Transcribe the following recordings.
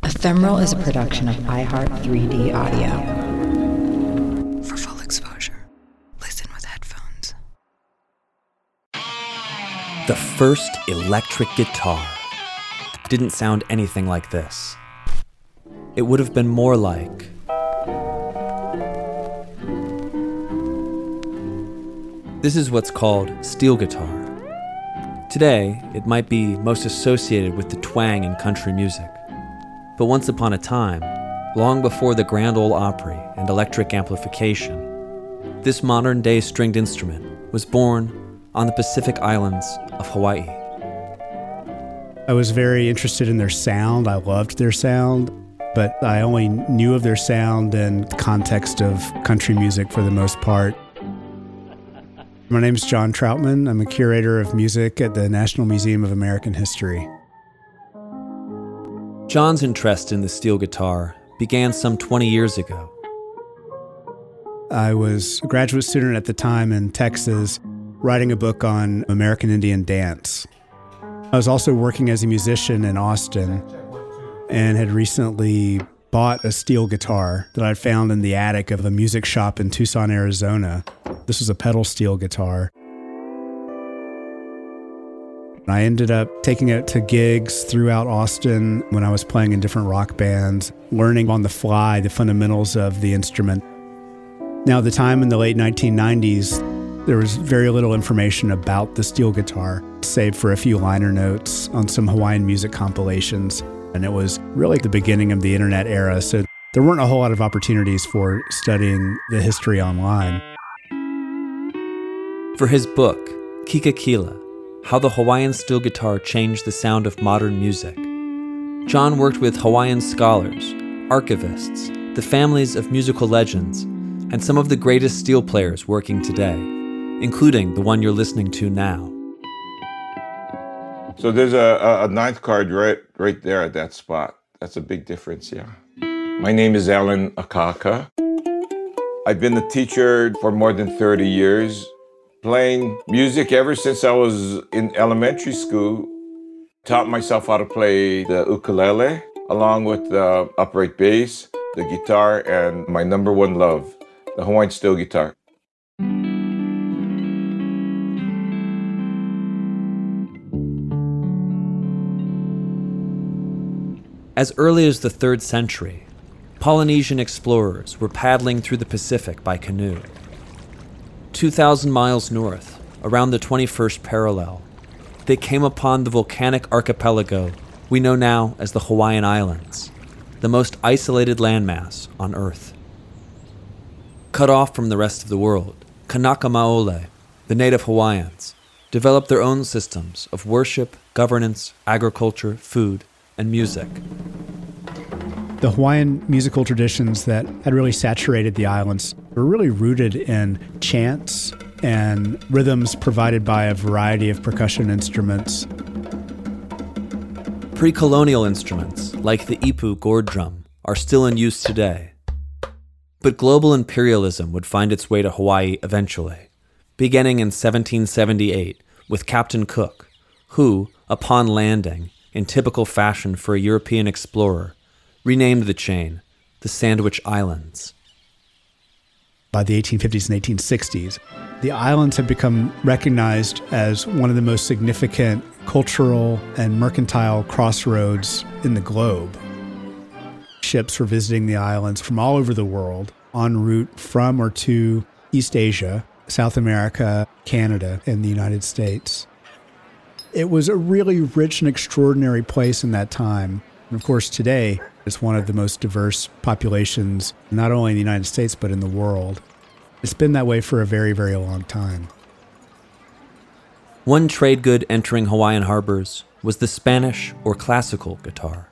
Ephemeral is a production of iHeart 3D Audio. For full exposure, listen with headphones. The first electric guitar didn't sound anything like this. It would have been more like... This is what's called steel guitar. Today, it might be most associated with the twang in country music. But once upon a time, long before the Grand Ole Opry and electric amplification, this modern-day stringed instrument was born on the Pacific Islands of Hawaii. I was very interested in their sound. I loved their sound, but I only knew of their sound in the context of country music for the most part. My name is John Troutman. I'm a curator of music at the National Museum of American History. John's interest in the steel guitar began some 20 years ago. I was a graduate student at the time in Texas, writing a book on American Indian dance. I was also working as a musician in Austin and had recently bought a steel guitar that I'd found in the attic of a music shop in Tucson, Arizona. This was a pedal steel guitar. I ended up taking it to gigs throughout Austin when I was playing in different rock bands, learning on the fly the fundamentals of the instrument. Now, at the time in the late 1990s, there was very little information about the steel guitar, save for a few liner notes on some Hawaiian music compilations. And it was really the beginning of the internet era, so there weren't a whole lot of opportunities for studying the history online. For his book, Kikakila, How the Hawaiian Steel Guitar Changed the Sound of Modern Music, John worked with Hawaiian scholars, archivists, the families of musical legends, and some of the greatest steel players working today, including the one you're listening to now. So there's a ninth card right there at that spot. That's a big difference, yeah. My name is Alan Akaka. I've been a teacher for more than 30 years, playing music ever since I was in elementary school. Taught myself how to play the ukulele, along with the upright bass, the guitar, and my number one love, the Hawaiian steel guitar. As early as the 3rd century, Polynesian explorers were paddling through the Pacific by canoe. 2,000 miles north, around the 21st parallel, they came upon the volcanic archipelago we know now as the Hawaiian Islands, the most isolated landmass on Earth. Cut off from the rest of the world, Kanaka Maoli, the native Hawaiians, developed their own systems of worship, governance, agriculture, food, and music. The Hawaiian musical traditions that had really saturated the islands were really rooted in chants and rhythms provided by a variety of percussion instruments. Pre-colonial instruments, like the ipu gourd drum, are still in use today. But global imperialism would find its way to Hawaii eventually, beginning in 1778 with Captain Cook, who, upon landing, in typical fashion for a European explorer, renamed the chain the Sandwich Islands. By the 1850s and 1860s, the islands had become recognized as one of the most significant cultural and mercantile crossroads in the globe. Ships were visiting the islands from all over the world en route from or to East Asia, South America, Canada, and the United States. It was a really rich and extraordinary place in that time. And of course, today, it's one of the most diverse populations, not only in the United States, but in the world. It's been that way for a very, very long time. One trade good entering Hawaiian harbors was the Spanish or classical guitar.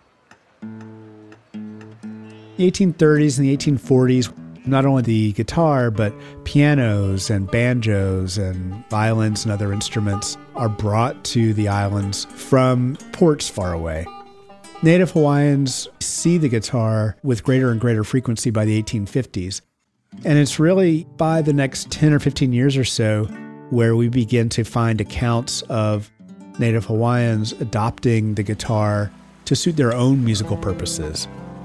The 1830s and the 1840s, not only the guitar, but pianos and banjos and violins and other instruments are brought to the islands from ports far away. Native Hawaiians see the guitar with greater and greater frequency by the 1850s. And it's really by the next 10 or 15 years or so where we begin to find accounts of Native Hawaiians adopting the guitar to to suit their own musical purposes.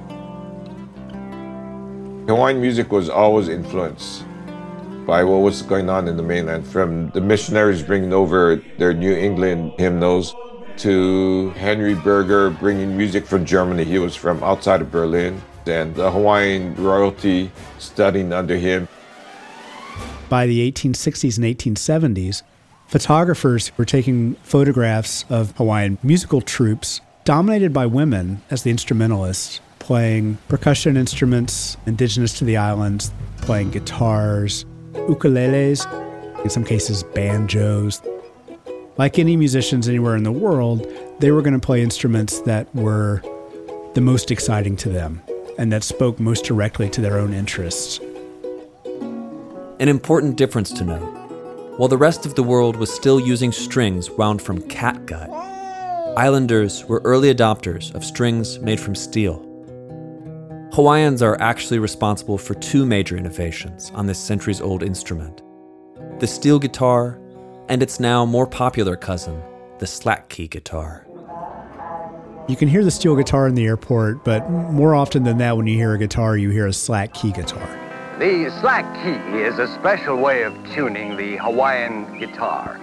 Hawaiian music was always influenced by what was going on in the mainland, from the missionaries bringing over their New England hymnals to Henry Berger bringing music from Germany. He was from outside of Berlin, and the Hawaiian royalty studying under him. By the 1860s and 1870s, photographers were taking photographs of Hawaiian musical troupes dominated by women as the instrumentalists, playing percussion instruments indigenous to the islands, playing guitars, ukuleles, in some cases banjos. Like any musicians anywhere in the world, they were going to play instruments that were the most exciting to them and that spoke most directly to their own interests. An important difference to note: while the rest of the world was still using strings wound from catgut, islanders were early adopters of strings made from steel. Hawaiians are actually responsible for two major innovations on this centuries-old instrument: the steel guitar and its now more popular cousin, the slack key guitar. You can hear the steel guitar in the airport, but more often than that, when you hear a guitar, you hear a slack key guitar. The slack key is a special way of tuning the Hawaiian guitar.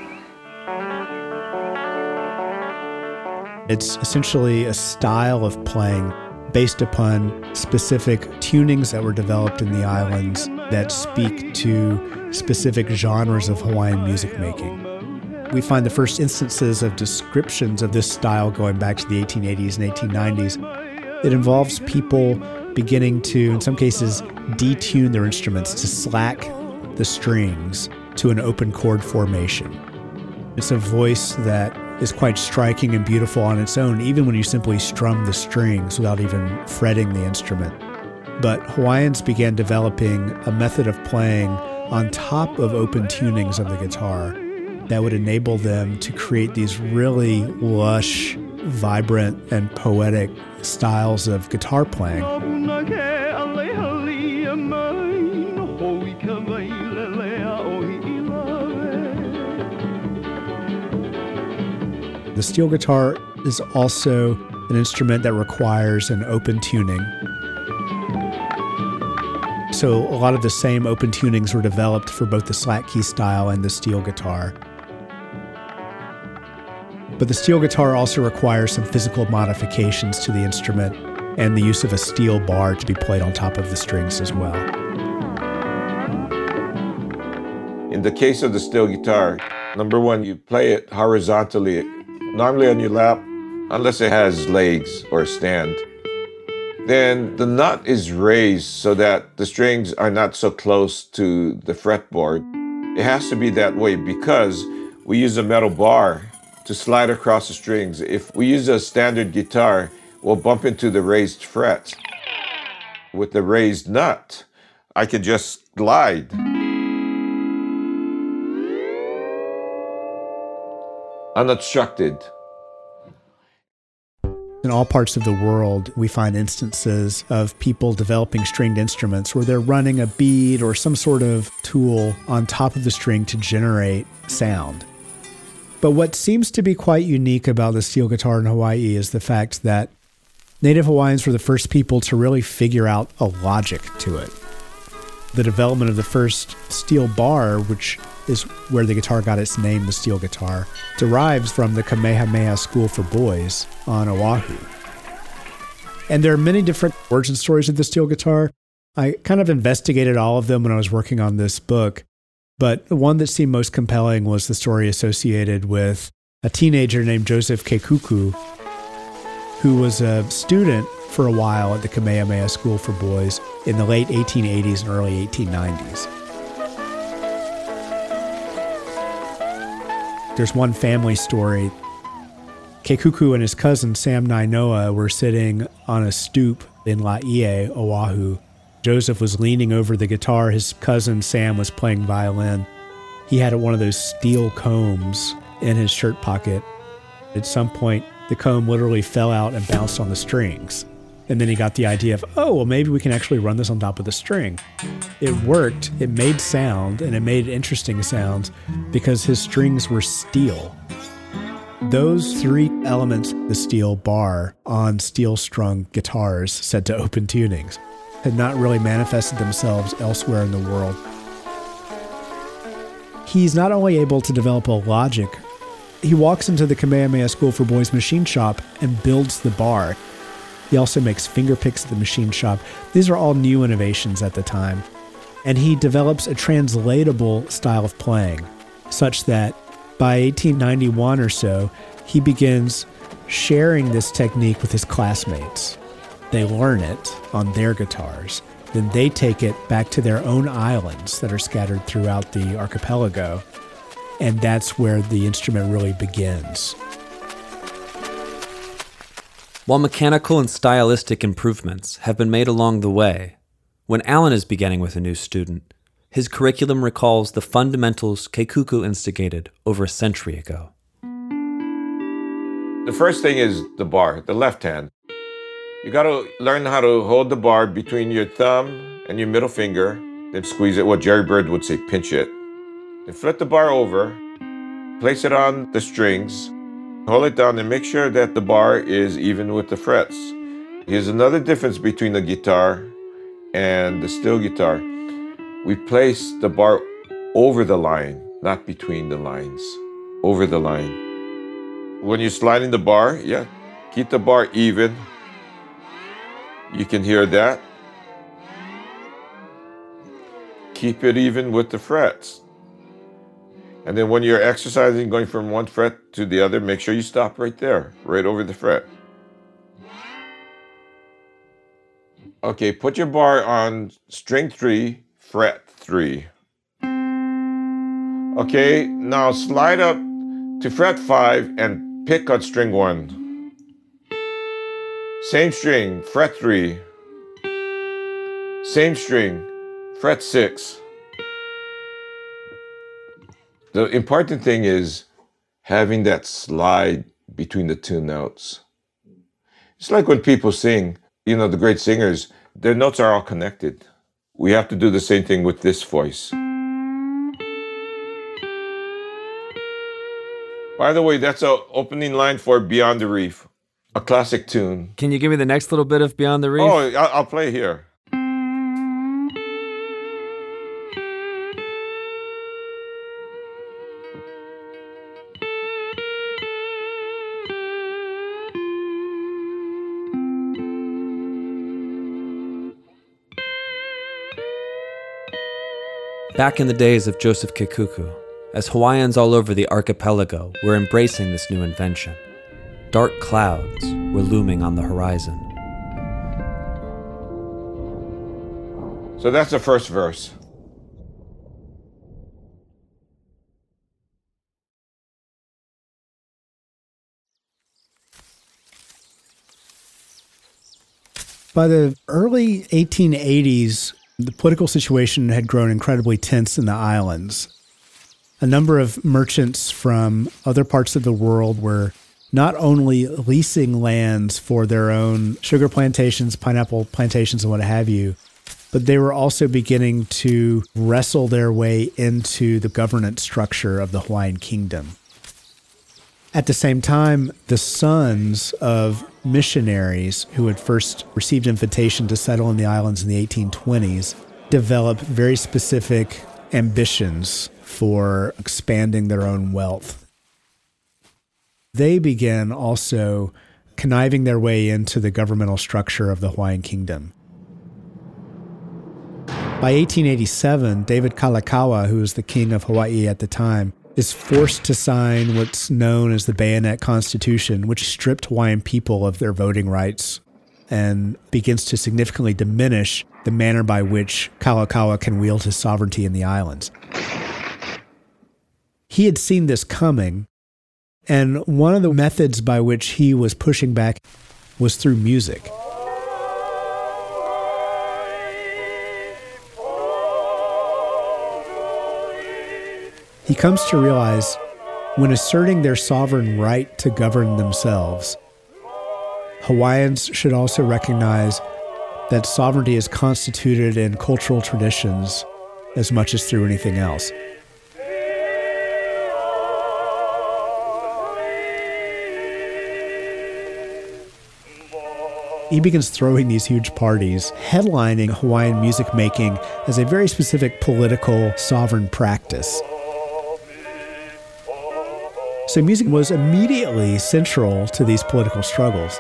It's essentially a style of playing based upon specific tunings that were developed in the islands that speak to specific genres of Hawaiian music making. We find the first instances of descriptions of this style going back to the 1880s and 1890s. It involves people beginning to, in some cases, detune their instruments to slack the strings to an open chord formation. It's a voice that is quite striking and beautiful on its own, even when you simply strum the strings without even fretting the instrument. But Hawaiians began developing a method of playing on top of open tunings of the guitar that would enable them to create these really lush, vibrant, and poetic styles of guitar playing. The steel guitar is also an instrument that requires an open tuning. So a lot of the same open tunings were developed for both the slack key style and the steel guitar. But the steel guitar also requires some physical modifications to the instrument and the use of a steel bar to be played on top of the strings as well. In the case of the steel guitar, number one, you play it horizontally, normally on your lap, unless it has legs or a stand. Then the nut is raised so that the strings are not so close to the fretboard. It has to be that way because we use a metal bar to slide across the strings. If we use a standard guitar, we'll bump into the raised frets. With the raised nut, I could just glide. Unobstructed. In all parts of the world, we find instances of people developing stringed instruments where they're running a bead or some sort of tool on top of the string to generate sound. But what seems to be quite unique about the steel guitar in Hawaii is the fact that Native Hawaiians were the first people to really figure out a logic to it. The development of the first steel bar, which is where the guitar got its name, the steel guitar, derives from the Kamehameha School for Boys on Oahu. And there are many different origin stories of the steel guitar. I kind of investigated all of them when I was working on this book, but the one that seemed most compelling was the story associated with a teenager named Joseph Kekuku, who was a student for a while at the Kamehameha School for Boys in the late 1880s and early 1890s. There's one family story. Kekuku and his cousin Sam Nainoa were sitting on a stoop in Laie, Oahu. Joseph was leaning over the guitar. His cousin Sam was playing violin. He had one of those steel combs in his shirt pocket. At some point, the comb literally fell out and bounced on the strings. And then he got the idea of, oh, well, maybe we can actually run this on top of the string. It worked, it made sound, and it made interesting sounds because his strings were steel. Those three elements, the steel bar on steel-strung guitars set to open tunings, had not really manifested themselves elsewhere in the world. He's not only able to develop a logic, he walks into the Kamehameha School for Boys machine shop and builds the bar. He also makes finger picks at the machine shop. These are all new innovations at the time. And he develops a translatable style of playing, such that by 1891 or so, he begins sharing this technique with his classmates. They learn it on their guitars. Then they take it back to their own islands that are scattered throughout the archipelago. And that's where the instrument really begins. While mechanical and stylistic improvements have been made along the way, when Alan is beginning with a new student, his curriculum recalls the fundamentals Keikuku instigated over a century ago. The first thing is the bar, the left hand. You got to learn how to hold the bar between your thumb and your middle finger, then squeeze it, what Jerry Bird would say, pinch it. Then flip the bar over, place it on the strings, hold it down and make sure that the bar is even with the frets. Here's another difference between the guitar and the steel guitar. We place the bar over the line, not between the lines, over the line. When you're sliding the bar, keep the bar even. You can hear that. Keep it even with the frets. And then when you're exercising, going from one fret to the other, make sure you stop right there, right over the fret. Okay, put your bar on string 3, fret 3. Okay, now slide up to fret 5 and pick on string 1. Same string, fret 3. Same string, fret 6. The important thing is having that slide between the two notes. It's like when people sing, the great singers, their notes are all connected. We have to do the same thing with this voice. By the way, that's an opening line for Beyond the Reef, a classic tune. Can you give me the next little bit of Beyond the Reef? Oh, I'll play here. Back in the days of Joseph Keikuku, as Hawaiians all over the archipelago were embracing this new invention, dark clouds were looming on the horizon. So that's the first verse. By the early 1880s, the political situation had grown incredibly tense in the islands. A number of merchants from other parts of the world were not only leasing lands for their own sugar plantations, pineapple plantations, and what have you, but they were also beginning to wrestle their way into the governance structure of the Hawaiian kingdom. At the same time, the sons of missionaries who had first received invitation to settle in the islands in the 1820s developed very specific ambitions for expanding their own wealth. They began also conniving their way into the governmental structure of the Hawaiian kingdom. By 1887, David Kalakaua, who was the king of Hawaii at the time, is forced to sign what's known as the Bayonet Constitution, which stripped Hawaiian people of their voting rights and begins to significantly diminish the manner by which Kalakaua can wield his sovereignty in the islands. He had seen this coming, and one of the methods by which he was pushing back was through music. He comes to realize when asserting their sovereign right to govern themselves, Hawaiians should also recognize that sovereignty is constituted in cultural traditions as much as through anything else. he begins throwing these huge parties, headlining Hawaiian music making as a very specific political sovereign practice. So music was immediately central to these political struggles.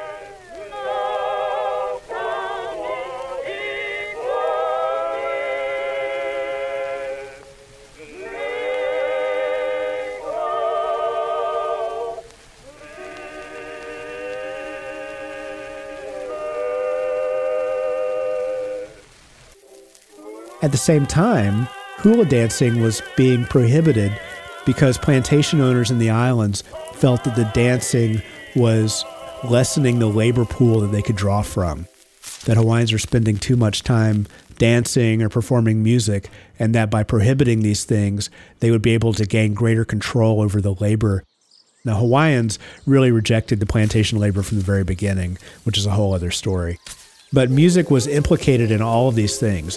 At the same time, hula dancing was being prohibited because plantation owners in the islands felt that the dancing was lessening the labor pool that they could draw from, that Hawaiians are spending too much time dancing or performing music, and that by prohibiting these things, they would be able to gain greater control over the labor. Now, Hawaiians really rejected the plantation labor from the very beginning, which is a whole other story. But music was implicated in all of these things.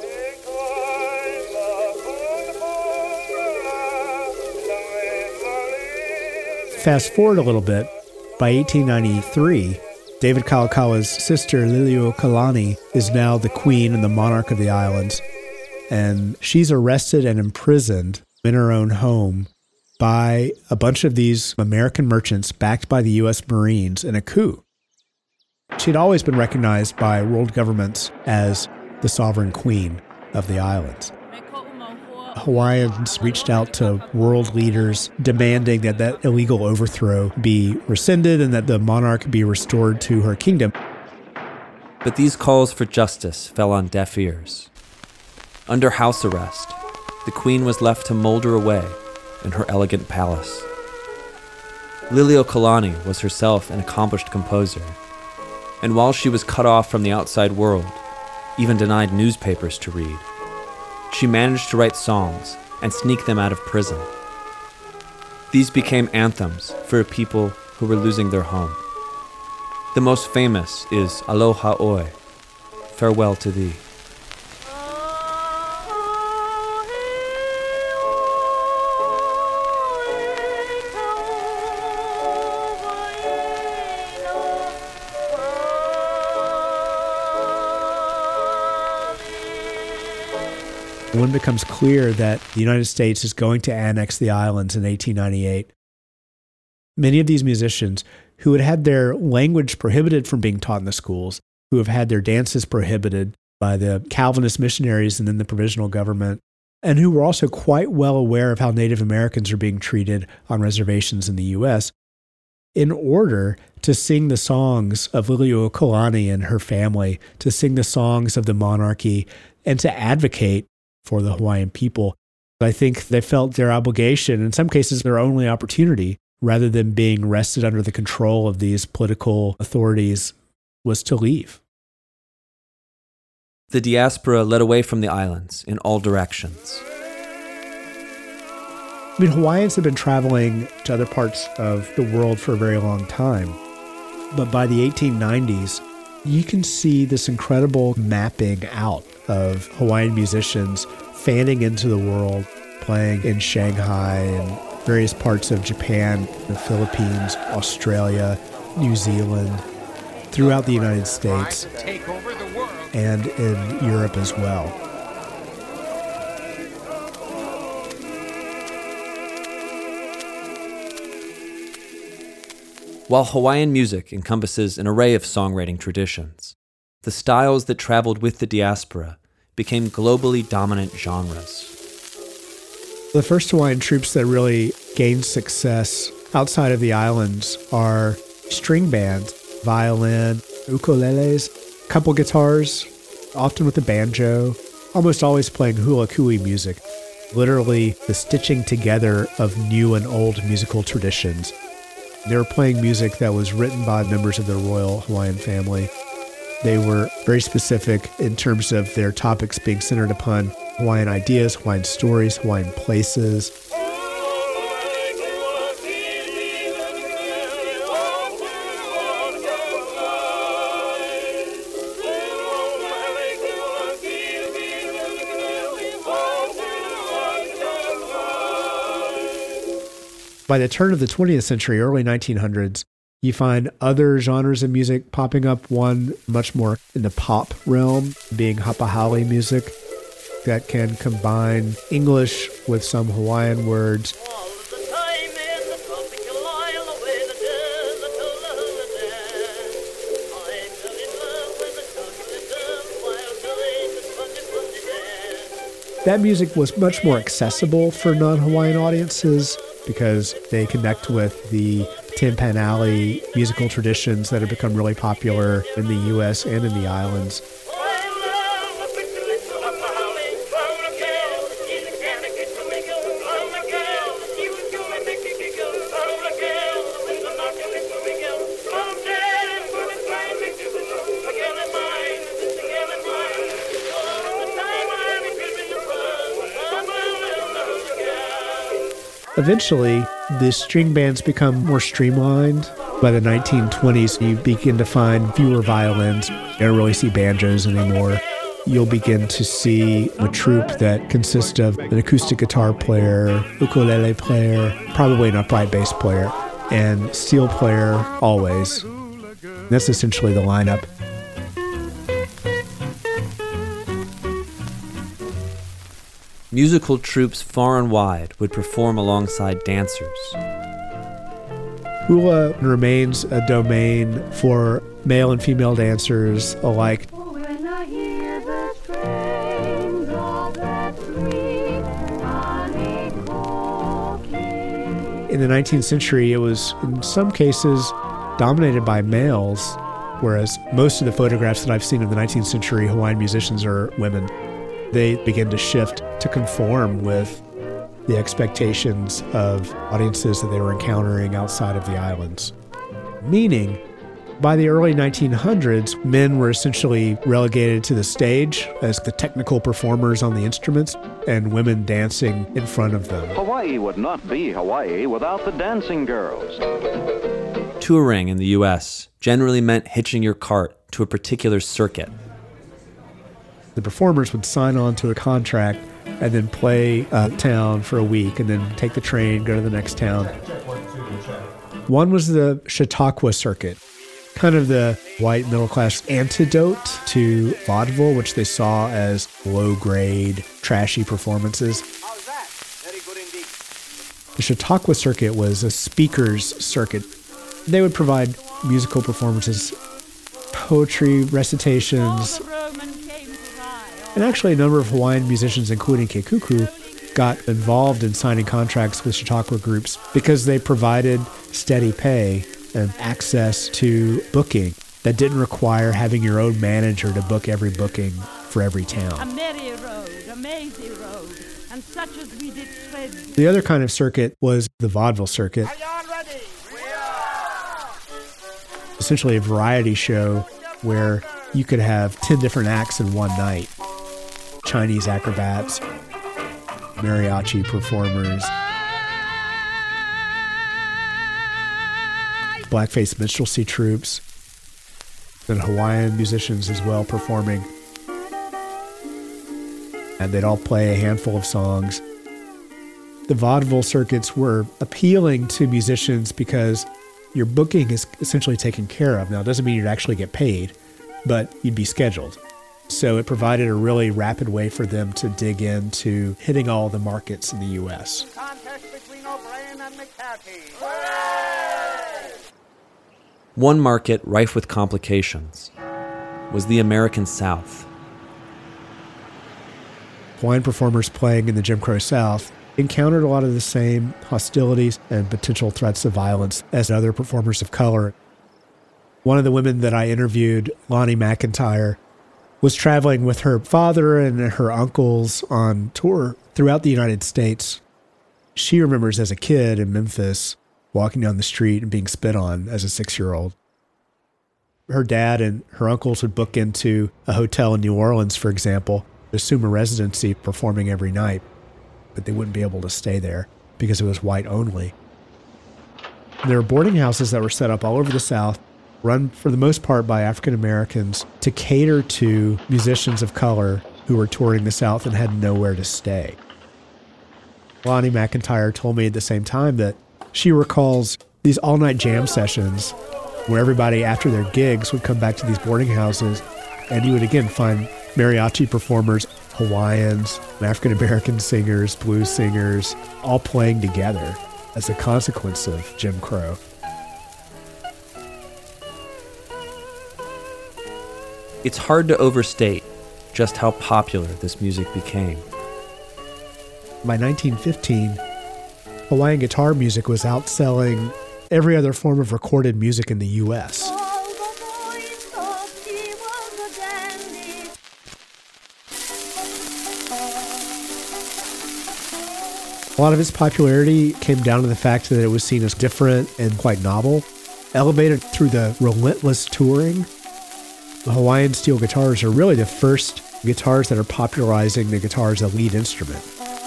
Fast forward a little bit, by 1893, David Kalakaua's sister, Liliuokalani, is now the queen and the monarch of the islands. And she's arrested and imprisoned in her own home by a bunch of these American merchants backed by the U.S. Marines in a coup. She'd always been recognized by world governments as the sovereign queen of the islands. Hawaiians reached out to world leaders demanding that that illegal overthrow be rescinded and that the monarch be restored to her kingdom. But these calls for justice fell on deaf ears. Under house arrest, the queen was left to molder away in her elegant palace. Liliuokalani was herself an accomplished composer, and while she was cut off from the outside world, even denied newspapers to read, she managed to write songs and sneak them out of prison. These became anthems for a people who were losing their home. The most famous is Aloha Oe, Farewell to Thee. When it becomes clear that the United States is going to annex the islands in 1898, many of these musicians who had had their language prohibited from being taught in the schools, who have had their dances prohibited by the Calvinist missionaries and then the provisional government, and who were also quite well aware of how Native Americans are being treated on reservations in the U.S., in order to sing the songs of Liliuokalani and her family, to sing the songs of the monarchy, and to advocate for the Hawaiian people. I think they felt their obligation, in some cases their only opportunity, rather than being wrested under the control of these political authorities, was to leave. The diaspora led away from the islands in all directions. I mean, Hawaiians have been traveling to other parts of the world for a very long time. But by the 1890s, you can see this incredible mapping out of Hawaiian musicians fanning into the world, playing in Shanghai and various parts of Japan, the Philippines, Australia, New Zealand, throughout the United States, and in Europe as well. While Hawaiian music encompasses an array of songwriting traditions, the styles that traveled with the diaspora became globally dominant genres. The first Hawaiian troops that really gained success outside of the islands are string bands, violin, ukuleles, couple guitars, often with a banjo, almost always playing hula kui music, literally the stitching together of new and old musical traditions. They were playing music that was written by members of the Royal Hawaiian family. They were very specific in terms of their topics being centered upon Hawaiian ideas, Hawaiian stories, Hawaiian places. By the turn of the 20th century, early 1900s, You find other genres of music popping up, one much more in the pop realm, being Hapahali music that can combine English with some Hawaiian words. That music was much more accessible for non-Hawaiian audiences because they connect with the Timpan Alley musical traditions that have become really popular in the U.S. and in the islands. Eventually, the string bands become more streamlined. By the 1920s, you begin to find fewer violins. You don't really see banjos anymore. You'll begin to see a troupe that consists of an acoustic guitar player, ukulele player, probably an upright bass player, and steel player always. That's essentially the lineup. Musical troupes far and wide would perform alongside dancers. Hula remains a domain for male and female dancers alike. When I hear the strains of that sweet honeycomb. In the 19th century, it was in some cases dominated by males, whereas most of the photographs that I've seen of the 19th century Hawaiian musicians are women. They begin to shift to conform with the expectations of audiences that they were encountering outside of the islands. Meaning, by the early 1900s, men were essentially relegated to the stage as the technical performers on the instruments and women dancing in front of them. Hawaii would not be Hawaii without the dancing girls. Touring in the U.S. generally meant hitching your cart to a particular circuit. The performers would sign on to a contract and then play town for a week and then take the train, go to the next town. One was the Chautauqua circuit, kind of the white middle-class antidote to vaudeville, which they saw as low-grade, trashy performances. How's that? Very good indeed. The Chautauqua circuit was a speaker's circuit. They would provide musical performances, poetry, recitations. And actually a number of Hawaiian musicians, including Kekuku, got involved in signing contracts with Chautauqua groups because they provided steady pay and access to booking that didn't require having your own manager to book every booking for every town. A merry road, a mazy road, and such as we did tread. The other kind of circuit was the vaudeville circuit. Are you all ready? We are! Essentially a variety show where you could have 10 different acts in one night. Chinese acrobats, mariachi performers, blackface minstrelsy troupes, and Hawaiian musicians as well performing. And they'd all play a handful of songs. The vaudeville circuits were appealing to musicians because your booking is essentially taken care of. Now, it doesn't mean you'd actually get paid, but you'd be scheduled. So it provided a really rapid way for them to dig into hitting all the markets in the U.S. Contest between O'Brien and McCarthy. One market rife with complications was the American South. Hawaiian performers playing in the Jim Crow South encountered a lot of the same hostilities and potential threats of violence as other performers of color. One of the women that I interviewed, Lonnie McIntyre, was traveling with her father and her uncles on tour throughout the United States. She remembers as a kid in Memphis walking down the street and being spit on as a 6-year-old. Her dad and her uncles would book into a hotel in New Orleans, for example, assume a residency performing every night, but they wouldn't be able to stay there because it was white only. There were boarding houses that were set up all over the South, run for the most part by African Americans, to cater to musicians of color who were touring the South and had nowhere to stay. Lonnie McIntyre told me at the same time that she recalls these all-night jam sessions where everybody after their gigs would come back to these boarding houses, and you would again find mariachi performers, Hawaiians, African-American singers, blues singers, all playing together as a consequence of Jim Crow. It's hard to overstate just how popular this music became. By 1915, Hawaiian guitar music was outselling every other form of recorded music in the U.S. A lot of its popularity came down to the fact that it was seen as different and quite novel. Elevated through the relentless touring, the Hawaiian steel guitars are really the first guitars that are popularizing the guitar as a lead instrument.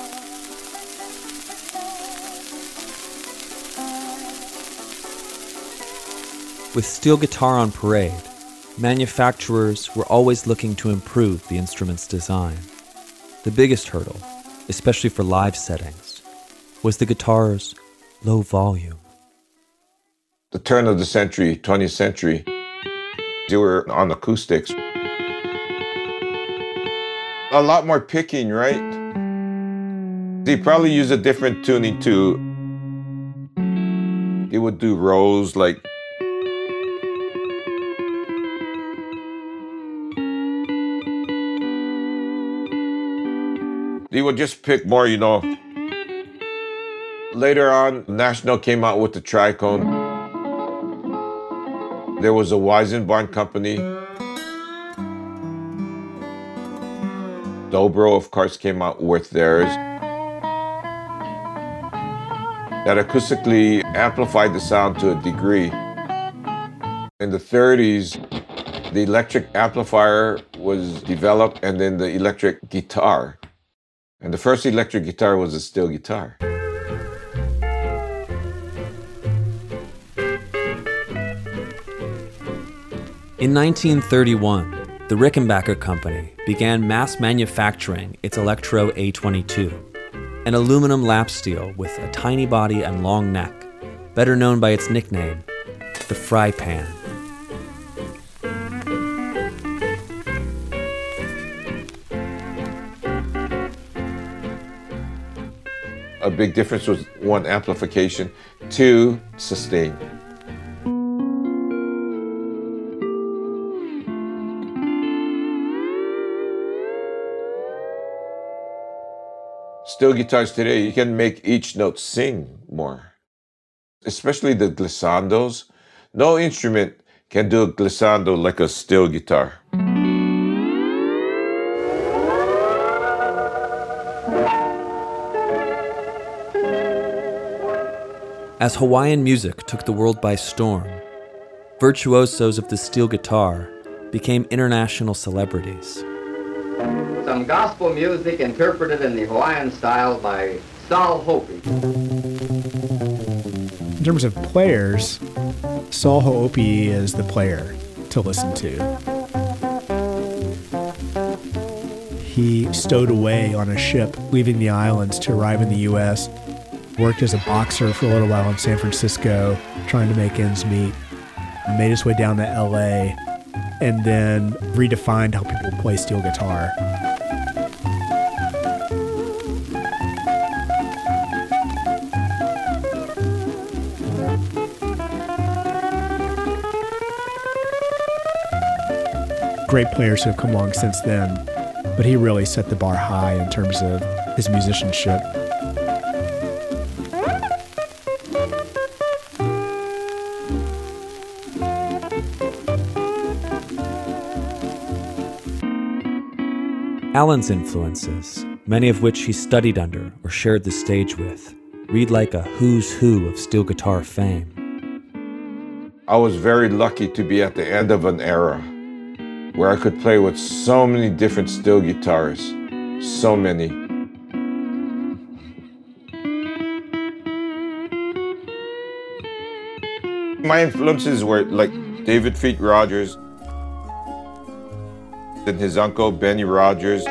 With steel guitar on parade, manufacturers were always looking to improve the instrument's design. The biggest hurdle, especially for live settings, was the guitar's low volume. The turn of the century, 20th century, they were on acoustics. A lot more picking, right? They probably use a different tuning too. They would do rolls like they would just pick more, Later on, National came out with the tricone. There was a Weizenborn company. Dobro, of course, came out with theirs. That acoustically amplified the sound to a degree. In the 30s, the electric amplifier was developed, and then the electric guitar. And the first electric guitar was a steel guitar. In 1931, the Rickenbacker Company began mass manufacturing its Electro A22, an aluminum lap steel with a tiny body and long neck, better known by its nickname, the Fry Pan. A big difference was, one, amplification, two, sustain. Steel guitars today, you can make each note sing more. Especially the glissandos. No instrument can do a glissando like a steel guitar. As Hawaiian music took the world by storm, virtuosos of the steel guitar became international celebrities. Some gospel music interpreted in the Hawaiian style by Saul Hopi. In terms of players, Saul Hopi is the player to listen to. He stowed away on a ship leaving the islands to arrive in the U.S., worked as a boxer for a little while in San Francisco, trying to make ends meet, made his way down to L.A., and then redefined how people play steel guitar. Great players who have come along since then, but he really set the bar high in terms of his musicianship. Alan's influences, many of which he studied under or shared the stage with, read like a who's who of steel guitar fame. I was very lucky to be at the end of an era where I could play with so many different steel guitars, so many. My influences were like David Feet Rogers, and his uncle Benny Rogers.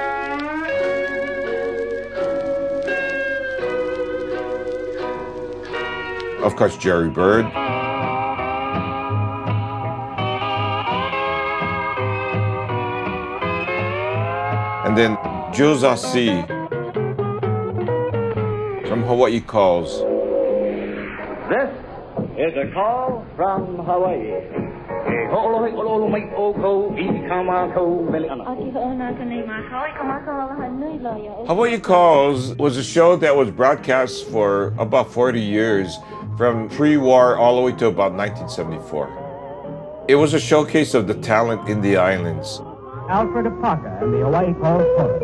Of course, Jerry Byrd. And then Josasi from Hawaii calls. This is a call from Hawaii. Hawaii Calls was a show that was broadcast for about 40 years, from pre-war all the way to about 1974. It was a showcase of the talent in the islands. Alfred Apaka and the Hawaii Calls Chorus.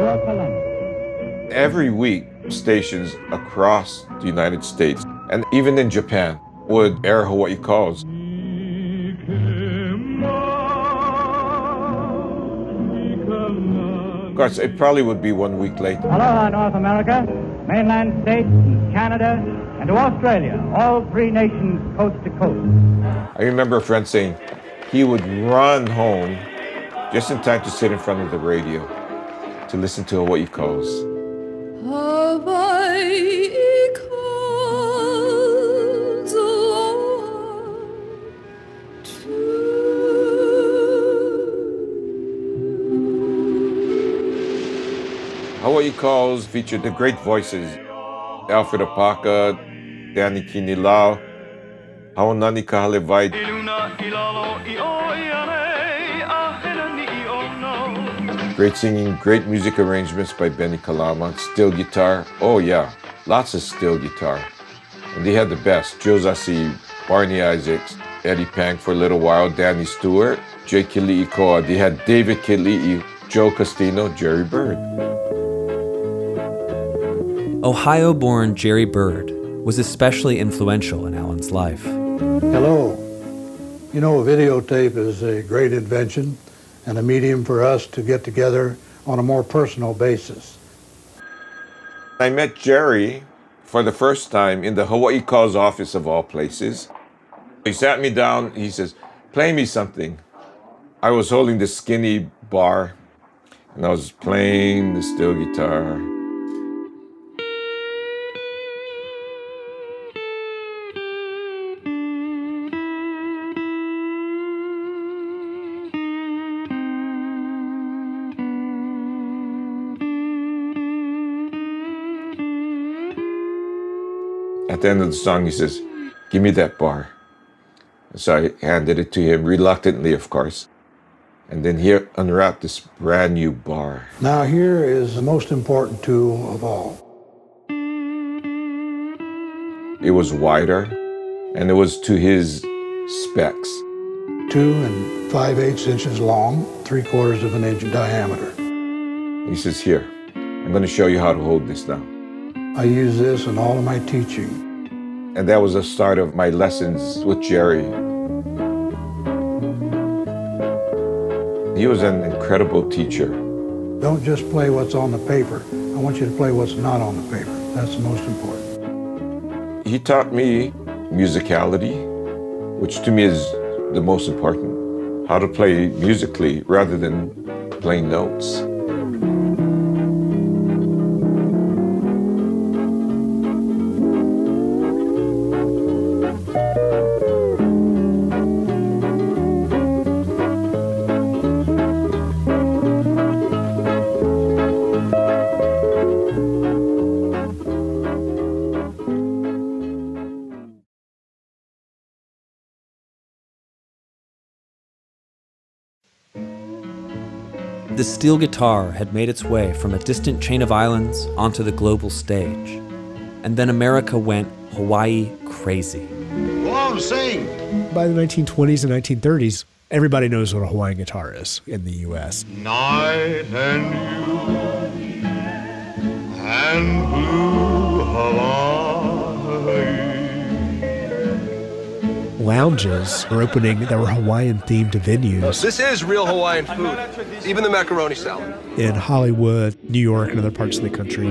Every week, stations across the United States and even in Japan would air Hawaii Calls. Of course, it probably would be 1 week late. Aloha, North America, mainland states, Canada, and to Australia, all three nations coast to coast. I remember a friend saying he would run home just in time to sit in front of the radio to listen to Hawaii Calls. Hawaii calls aloha to. Hawaii Calls featured the great voices, Alfred Apaka, Danny Kinilau, Haunani Kahalewai. Great singing, great music arrangements by Benny Kalama, steel guitar. Oh yeah, lots of steel guitar. And they had the best, Josasi, Barney Isaacs, Eddie Pang for a little while, Danny Stewart, Jay Kili'i Koa. They had David Kili'i, Joe Costino, Jerry Byrd. Ohio-born Jerry Byrd was especially influential in Alan's life. Hello. You know, a videotape is a great invention and a medium for us to get together on a more personal basis. I met Jerry for the first time in the Hawaii Calls office of all places. He sat me down, he says, "Play me something." I was holding this skinny bar and I was playing the steel guitar. At the end of the song, he says, "Give me that bar." So I handed it to him, reluctantly, of course. And then he unwrapped this brand new bar. Now here is the most important tool of all. It was wider, and it was to his specs. 2 5/8 inches long, 3/4 of an inch in diameter. He says, "Here, I'm going to show you how to hold this now." I use this in all of my teaching. And that was the start of my lessons with Jerry. He was an incredible teacher. Don't just play what's on the paper. I want you to play what's not on the paper. That's the most important. He taught me musicality, which to me is the most important. How to play musically rather than playing notes. The steel guitar had made its way from a distant chain of islands onto the global stage. And then America went Hawaii crazy. Go on, sing! By the 1920s and 1930s, everybody knows what a Hawaiian guitar is in the U.S. Night and you and blue Hawaii. Lounges were opening that were Hawaiian-themed venues. This is real Hawaiian food, even the macaroni salad. In Hollywood, New York, and other parts of the country.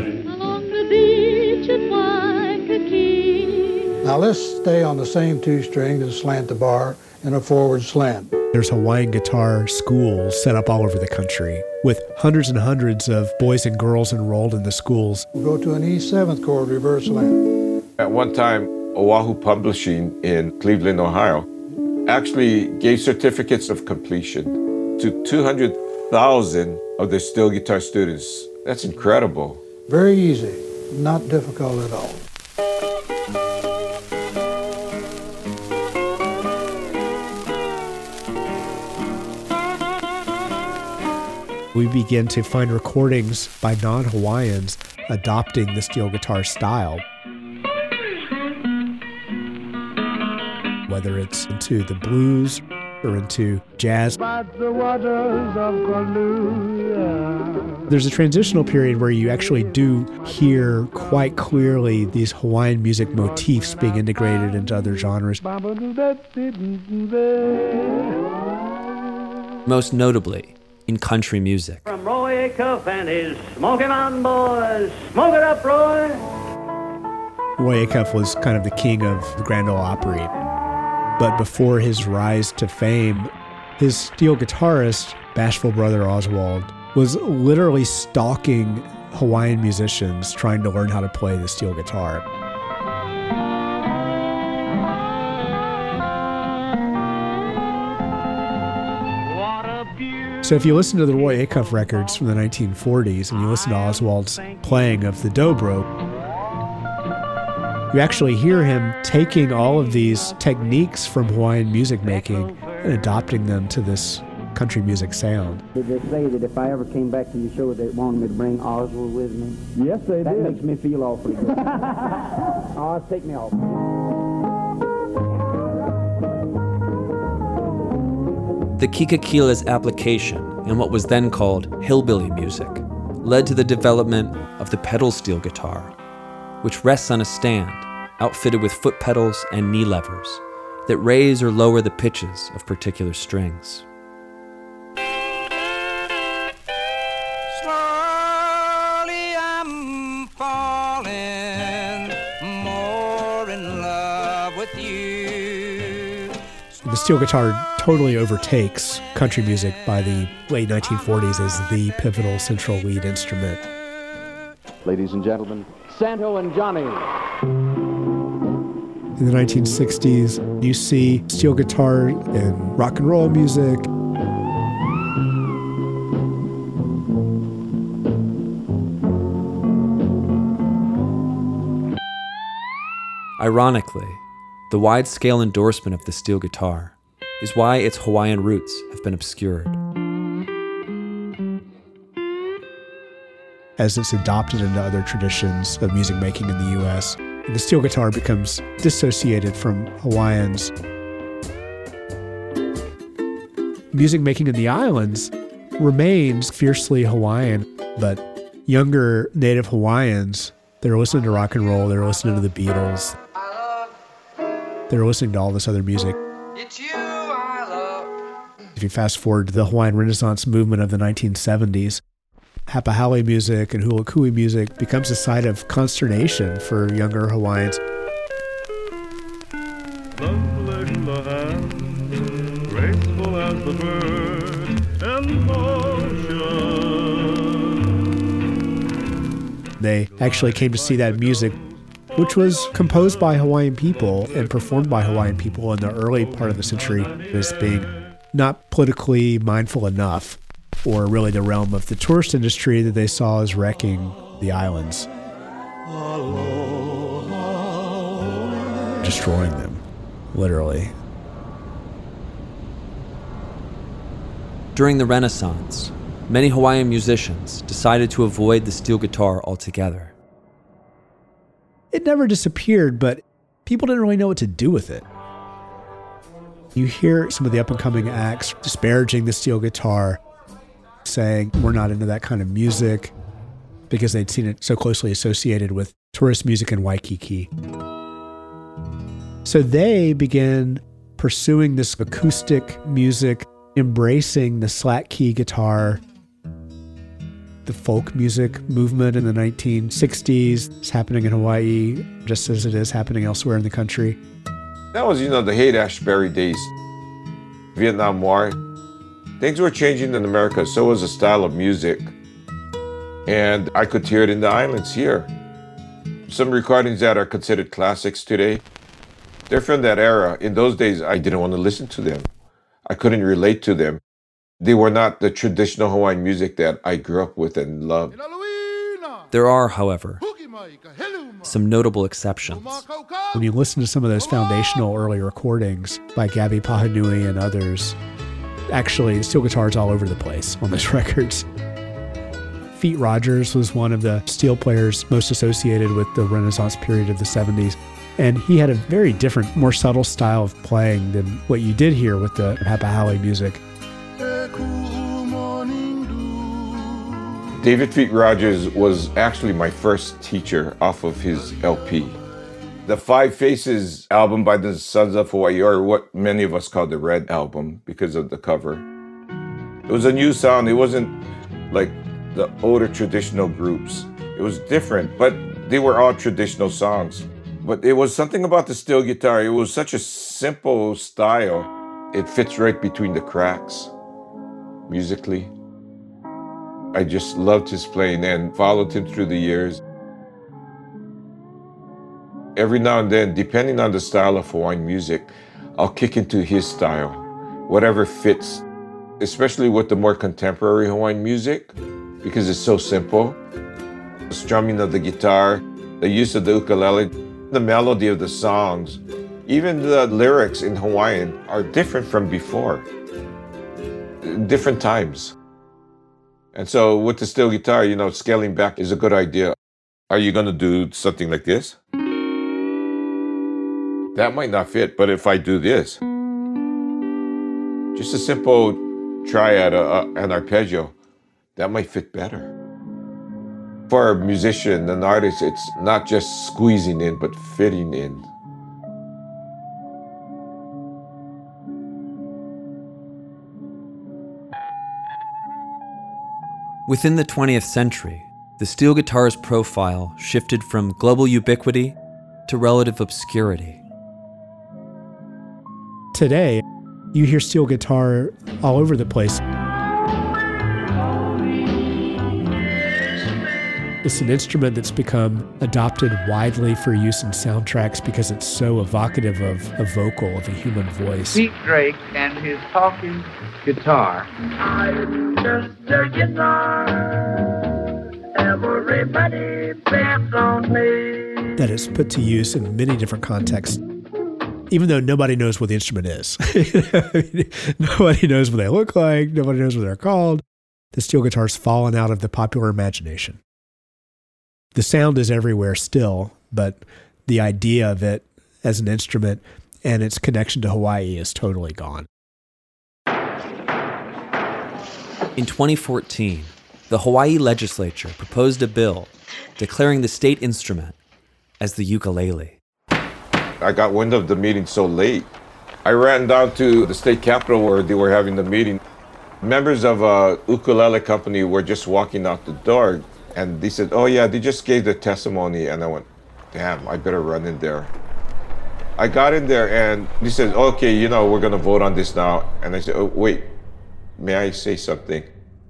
Now let's stay on the same 2 strings and slant the bar in a forward slant. There's Hawaiian guitar schools set up all over the country with hundreds and hundreds of boys and girls enrolled in the schools. We'll go to an E7th chord reverse slant. At one time, Oahu Publishing in Cleveland, Ohio, actually gave certificates of completion to 200,000 of their steel guitar students. That's incredible. Very easy, not difficult at all. We begin to find recordings by non-Hawaiians adopting the steel guitar style. Whether it's into the blues or into jazz. There's a transitional period where you actually do hear quite clearly these Hawaiian music motifs being integrated into other genres. Most notably, in country music. From Roy Acuff and his Smoky Mountain Boys, smoke it up, Roy! Roy Acuff was kind of the king of the Grand Ole Opry. But before his rise to fame, his steel guitarist, bashful brother Oswald, was literally stalking Hawaiian musicians trying to learn how to play the steel guitar. So if you listen to the Roy Acuff records from the 1940s and you listen to Oswald's playing of the dobro, you actually hear him taking all of these techniques from Hawaiian music making and adopting them to this country music sound. Did they say that if I ever came back to your show, they wanted me to bring Oswald with me? Yes, they did. That makes me feel awfully good. Oh, take me off. The Kikakila's application in what was then called hillbilly music led to the development of the pedal steel guitar, which rests on a stand outfitted with foot pedals and knee levers that raise or lower the pitches of particular strings. Slowly I'm falling more in love with you. The steel guitar totally overtakes country music by the late 1940s as the pivotal central lead instrument. Ladies and gentlemen, Santo and Johnny. In the 1960s, you see steel guitar in rock and roll music. Ironically, the wide-scale endorsement of the steel guitar is why its Hawaiian roots have been obscured. As it's adopted into other traditions of music making in the U.S., the steel guitar becomes dissociated from Hawaiians. Music making in the islands remains fiercely Hawaiian, but younger native Hawaiians, they're listening to rock and roll, they're listening to the Beatles, they're listening to all this other music. If you fast forward to the Hawaiian Renaissance movement of the 1970s, Hapahale music and hula kui music becomes a site of consternation for younger Hawaiians. Graceful as the bird and motion. They actually came to see that music, which was composed by Hawaiian people and performed by Hawaiian people in the early part of the century, as being not politically mindful enough, or really the realm of the tourist industry that they saw as wrecking the islands, destroying them, literally. During the Renaissance, many Hawaiian musicians decided to avoid the steel guitar altogether. It never disappeared, but people didn't really know what to do with it. You hear some of the up-and-coming acts disparaging the steel guitar, saying we're not into that kind of music because they'd seen it so closely associated with tourist music in Waikiki. So they began pursuing this acoustic music, embracing the slack key guitar. The folk music movement in the 1960s is happening in Hawaii, just as it is happening elsewhere in the country. That was, the Haight-Ashbury days. Vietnam War. Things were changing in America, so was the style of music. And I could hear it in the islands here. Some recordings that are considered classics today They're from that era. In those days, I didn't want to listen to them. I couldn't relate to them. They were not the traditional Hawaiian music that I grew up with and loved. There are, however, some notable exceptions. When you listen to some of those foundational early recordings by Gabby Pahanui and others, actually, steel guitars all over the place on those records. Feet Rogers was one of the steel players most associated with the Renaissance period of the 70s. And he had a very different, more subtle style of playing than what you did hear with the Hapahali music. David Feet Rogers was actually my first teacher off of his LP. The Five Faces album by the Sons of Hawaii, or what many of us call the Red Album because of the cover. It was a new sound. It wasn't like the older traditional groups. It was different, but they were all traditional songs. But it was something about the steel guitar. It was such a simple style. It fits right between the cracks musically. I just loved his playing and followed him through the years. Every now and then, depending on the style of Hawaiian music, I'll kick into his style, whatever fits, especially with the more contemporary Hawaiian music, because it's so simple. The strumming of the guitar, the use of the ukulele, the melody of the songs, even the lyrics in Hawaiian are different from before, different times. And so with the steel guitar, scaling back is a good idea. Are you going to do something like this? That might not fit, but if I do this, just a simple triad, an arpeggio, that might fit better. For a musician, an artist, it's not just squeezing in, but fitting in. Within the 20th century, the steel guitar's profile shifted from global ubiquity to relative obscurity. Today, you hear steel guitar all over the place. It's an instrument that's become adopted widely for use in soundtracks because it's so evocative of a vocal, of a human voice. Pete Drake and his talking guitar. I'm just a guitar. Everybody bets on me. That is put to use in many different contexts, even though nobody knows what the instrument is. Nobody knows what they look like. Nobody knows what they're called. The steel guitar's fallen out of the popular imagination. The sound is everywhere still, but the idea of it as an instrument and its connection to Hawaii is totally gone. In 2014, the Hawaii legislature proposed a bill declaring the state instrument as the ukulele. I got wind of the meeting so late. I ran down to the state capitol where they were having the meeting. Members of a ukulele company were just walking out the door, and they said, "Oh yeah, they just gave the testimony." And I went, "Damn, I better run in there." I got in there and they said, "Okay, we're gonna vote on this now." And I said, "Oh, wait, may I say something?"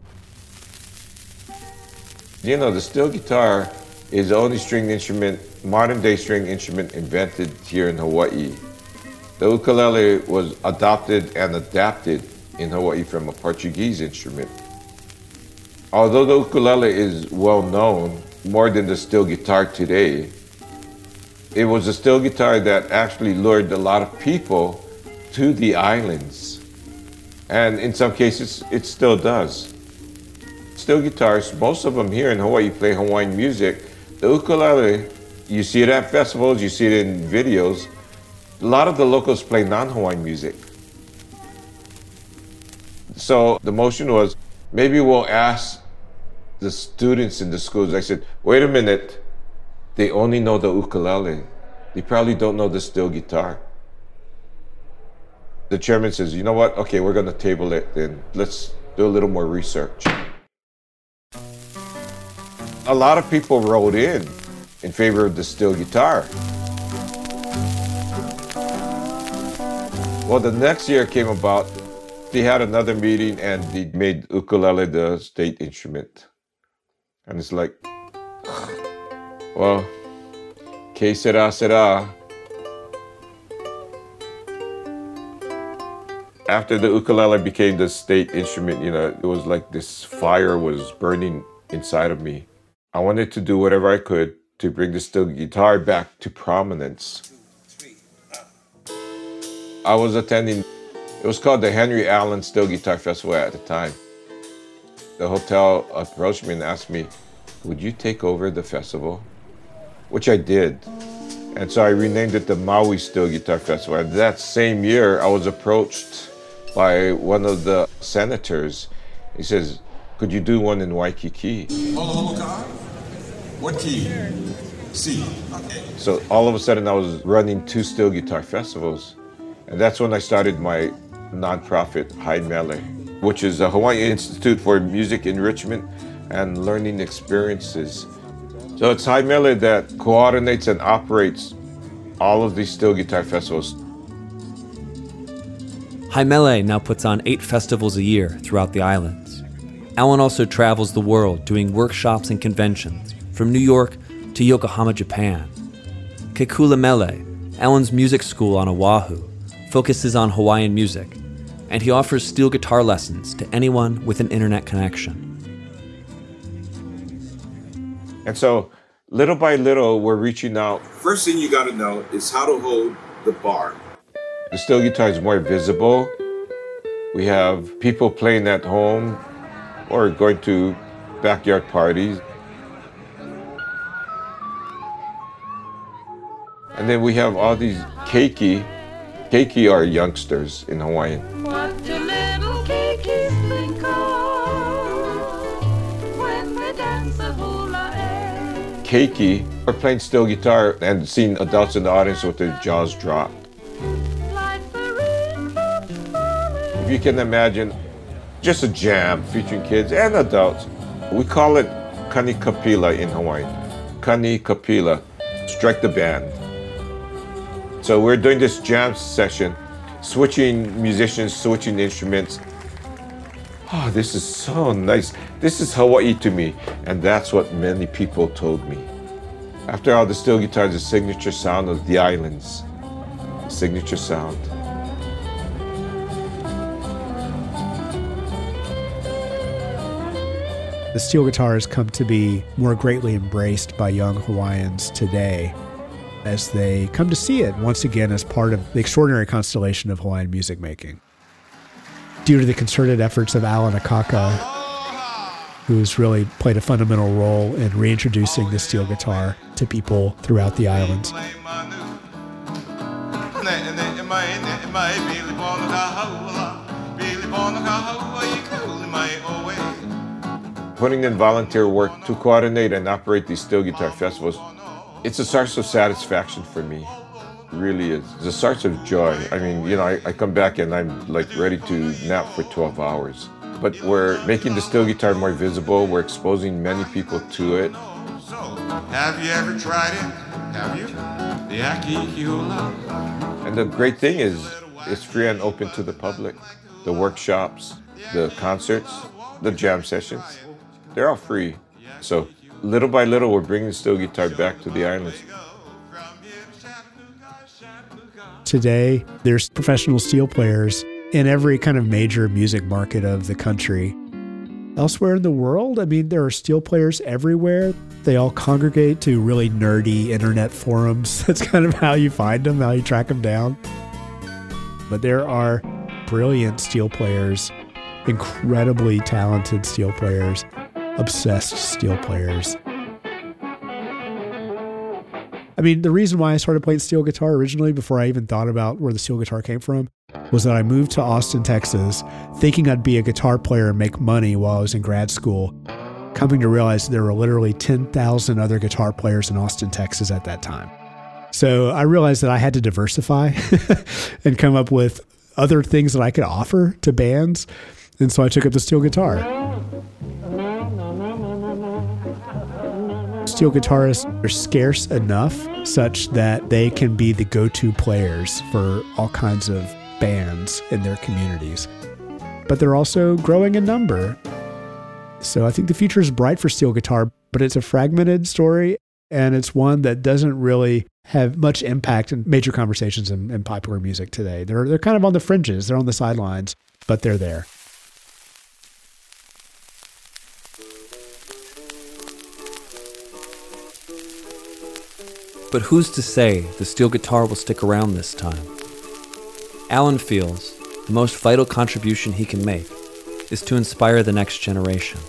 The steel guitar is the only string instrument, modern day string instrument invented here in Hawaii. The ukulele was adopted and adapted in Hawaii from a Portuguese instrument. Although the ukulele is well known, more than the steel guitar today, it was the steel guitar that actually lured a lot of people to the islands. And in some cases, it still does. Steel guitars, most of them here in Hawaii play Hawaiian music. The ukulele, you see it at festivals, you see it in videos. A lot of the locals play non-Hawaiian music. So the motion was, maybe we'll ask the students in the schools. I said, wait a minute, they only know the ukulele. They probably don't know the steel guitar. The chairman says, you know what? Okay, we're gonna table it then. Let's do a little more research. A lot of people wrote in favor of the steel guitar. Well, the next year came about, they had another meeting and they made ukulele the state instrument. And it's like, well, que sera, sera. After the ukulele became the state instrument, it was like this fire was burning inside of me. I wanted to do whatever I could to bring the steel guitar back to prominence. I was attending, it was called the Henry Allen Steel Guitar Festival at the time. The hotel approached me and asked me, would you take over the festival? Which I did. And so I renamed it the Maui Steel Guitar Festival. And that same year, I was approached by one of the senators. He says, could you do one in Waikiki? What key? C. Okay. So all of a sudden I was running 2 steel guitar festivals. And that's when I started my nonprofit, High Mele, which is a Hawaii Institute for Music Enrichment and Learning Experiences. So it's High Mele that coordinates and operates all of these steel guitar festivals. High Mele now puts on 8 festivals a year throughout the islands. Alan also travels the world doing workshops and conventions, from New York to Yokohama, Japan. Kekula Mele, Alan's music school on Oahu, focuses on Hawaiian music, and he offers steel guitar lessons to anyone with an internet connection. And so, little by little, we're reaching out. First thing you got to know is how to hold the bar. The steel guitar is more visible. We have people playing at home or going to backyard parties. And then we have all these keiki. Keiki are youngsters in Hawaiian. What do little keikis think of when they dance a hula air? Keiki are playing steel guitar and seeing adults in the audience with their jaws dropped. If you can imagine just a jam featuring kids and adults. We call it Kani Kapila in Hawaii. Kani Kapila, strike the band. So we're doing this jam session, switching musicians, switching instruments. Oh, this is so nice. This is Hawaii to me, and that's what many people told me. After all, the steel guitar is the signature sound of the islands. Signature sound. The steel guitar has come to be more greatly embraced by young Hawaiians today as they come to see it once again as part of the extraordinary constellation of Hawaiian music making. Due to the concerted efforts of Alan Akaka, who's really played a fundamental role in reintroducing the steel guitar to people throughout the islands. Putting in volunteer work to coordinate and operate these steel guitar festivals, it's a source of satisfaction for me. It really is. It's a source of joy. I mean, I come back and I'm like ready to nap for 12 hours. But we're making the steel guitar more visible. We're exposing many people to it. So, have you ever tried it? Have you? The Akihula? And the great thing is, it's free and open to the public. The workshops, the concerts, the jam sessions, they're all free. So little by little, we're bringing the steel guitar back to the islands. Today, there's professional steel players in every kind of major music market of the country. Elsewhere in the world, I mean, there are steel players everywhere. They all congregate to really nerdy internet forums. That's kind of how you find them, how you track them down. But there are brilliant steel players, incredibly talented steel players, obsessed steel players. I mean, the reason why I started playing steel guitar originally, before I even thought about where the steel guitar came from, was that I moved to Austin, Texas, thinking I'd be a guitar player and make money while I was in grad school, coming to realize there were literally 10,000 other guitar players in Austin, Texas at that time. So I realized that I had to diversify and come up with other things that I could offer to bands. And so I took up the steel guitar. Steel guitarists are scarce enough such that they can be the go-to players for all kinds of bands in their communities. But they're also growing in number. So I think the future is bright for steel guitar, but it's a fragmented story, and it's one that doesn't really have much impact in major conversations in popular music today. They're kind of on the fringes. They're on the sidelines, but they're there. But who's to say the steel guitar will stick around this time? Alan feels the most vital contribution he can make is to inspire the next generation.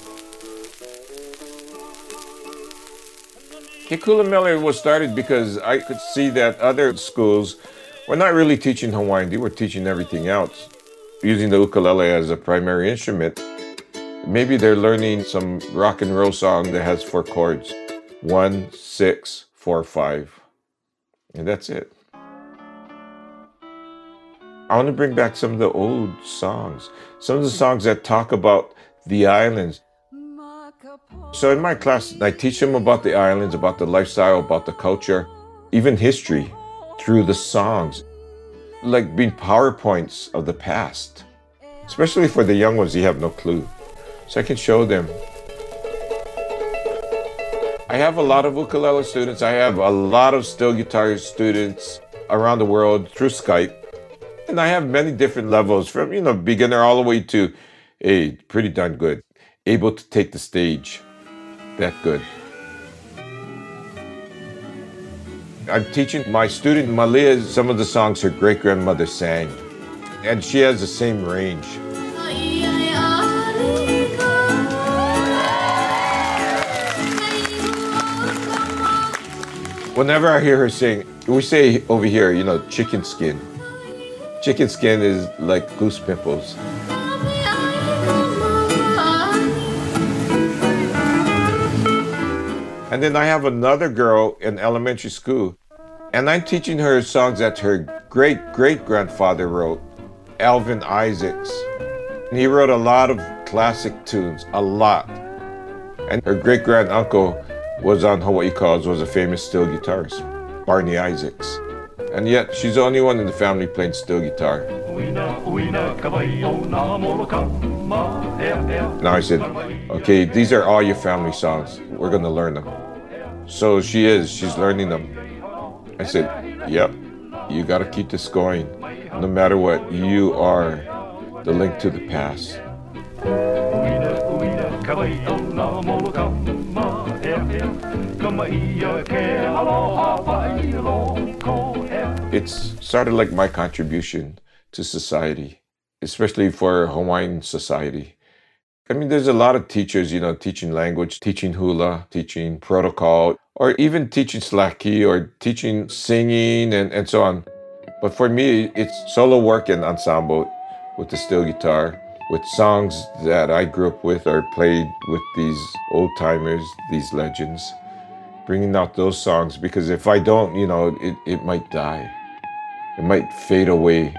Kekula Mele was started because I could see that other schools were not really teaching Hawaiian. They were teaching everything else, using the ukulele as a primary instrument. Maybe they're learning some rock and roll song that has 4 chords. 1, 6, 4, 5. And that's it. I want to bring back some of the old songs. Some of the songs that talk about the islands. So in my class, I teach them about the islands, about the lifestyle, about the culture, even history through the songs. Like being PowerPoints of the past. Especially for the young ones, you have no clue. So I can show them. I have a lot of ukulele students. I have a lot of steel guitar students around the world through Skype. And I have many different levels from, beginner all the way to pretty darn good. Able to take the stage. That good. I'm teaching my student Malia some of the songs her great-grandmother sang. And she has the same range. Whenever I hear her sing, we say over here, chicken skin. Chicken skin is like goose pimples. And then I have another girl in elementary school, and I'm teaching her songs that her great-great-grandfather wrote, Alvin Isaacs. And he wrote a lot of classic tunes, a lot. And her great-grand-uncle was on Hawaii Calls, was a famous steel guitarist, Barney Isaacs. And yet, she's the only one in the family playing steel guitar. Now I said, okay, these are all your family songs. We're going to learn them. So she's learning them. I said, yep, you got to keep this going. No matter what, you are the link to the past. It's sort of like my contribution to society, especially for Hawaiian society. I mean, there's a lot of teachers, teaching language, teaching hula, teaching protocol, or even teaching slaki or teaching singing and so on. But for me, it's solo work and ensemble with the steel guitar, with songs that I grew up with or played with these old timers, these legends, bringing out those songs, because if I don't, it might die. It might fade away.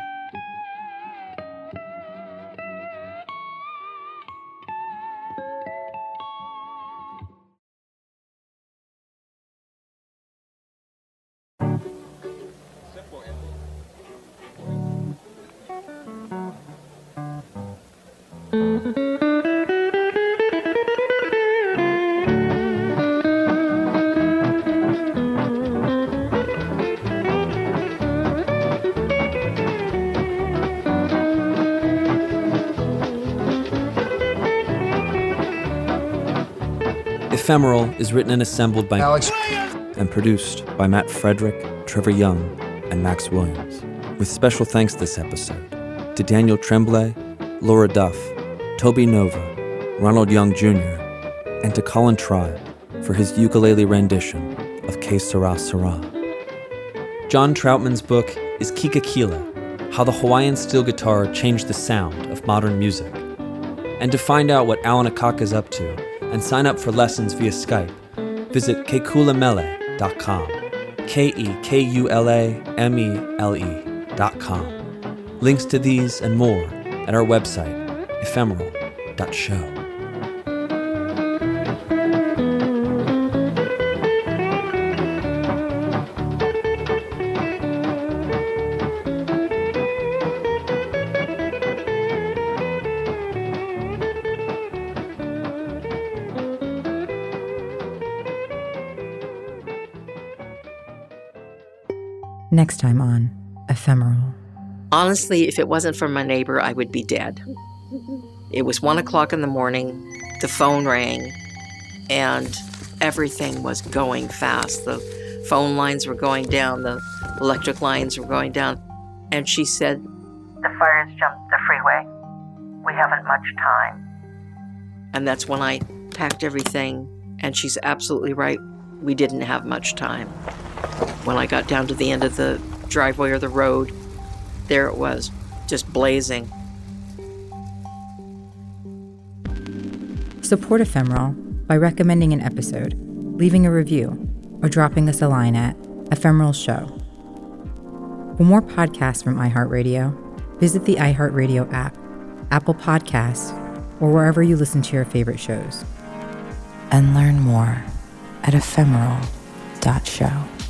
Ephemeral is written and assembled by Alex and produced by Matt Frederick, Trevor Young, and Max Williams. With special thanks this episode to Daniel Tremblay, Laura Duff, Toby Nova, Ronald Young Jr., and to Colin Tribe for his ukulele rendition of Que Sera Sera. John Troutman's book is Kikakila, How the Hawaiian Steel Guitar Changed the Sound of Modern Music. And to find out what Alan Akaka's up to and sign up for lessons via Skype, visit kekulamele.com. KEKULAMELE.com. Links to these and more at our website, ephemeral.show. Next time on Ephemeral. Honestly, if it wasn't for my neighbor, I would be dead. It was 1 o'clock in the morning, the phone rang, and everything was going fast. The phone lines were going down, the electric lines were going down. And she said, "The fire's jumped the freeway. We haven't much time." And that's when I packed everything, and she's absolutely right. We didn't have much time. When I got down to the end of the driveway or the road, there it was, just blazing. Support Ephemeral by recommending an episode, leaving a review, or dropping us a line at Ephemeral Show. For more podcasts from iHeartRadio, visit the iHeartRadio app, Apple Podcasts, or wherever you listen to your favorite shows. And learn more at ephemeral.show.